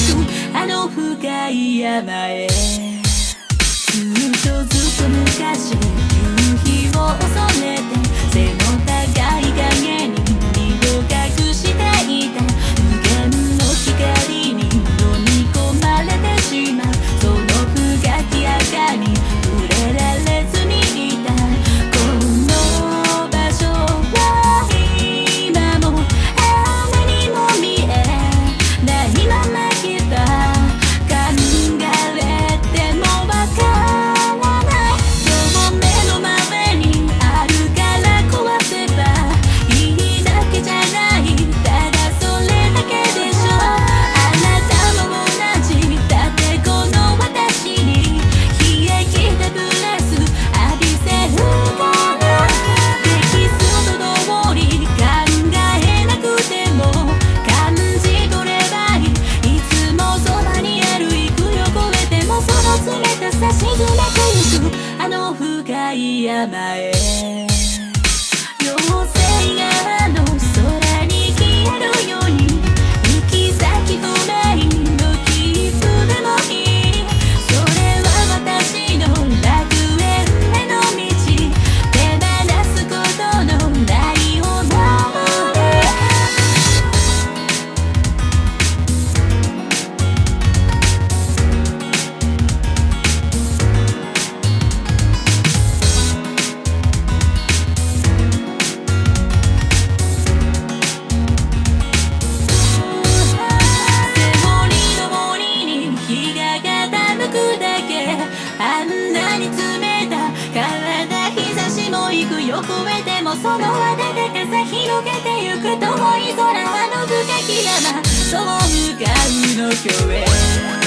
くあの深い山へ。ずっと昔夕日を恐れて背の高い影に身を隠していた。無限の光に飲み込まれてしまう。その深き赤に触れられずにいた。この場所は今も雨にも見えないまま来た。考えてもわからない。今日目の前にあるから壊せばいいだけじゃない。ただそれだけでしょ。あなたも同じだってこの私に冷え切ったブレス浴びせるから。テキスト通り考えなくても感じ取ればいい。いつもそばにある幾よ越えてもその冷たさ沈めてゆくあの深い山へ。妖精があの空に消えるように行き先不明の切符でもいい。それは私の楽園への道。手放すことのない想い。セモリの森に日が傾くだけ。あんなに冷た体日差しも幾よ越えてもその暖かさ広げてゆく。遠い空あの深き山、そう向かうの今日へ。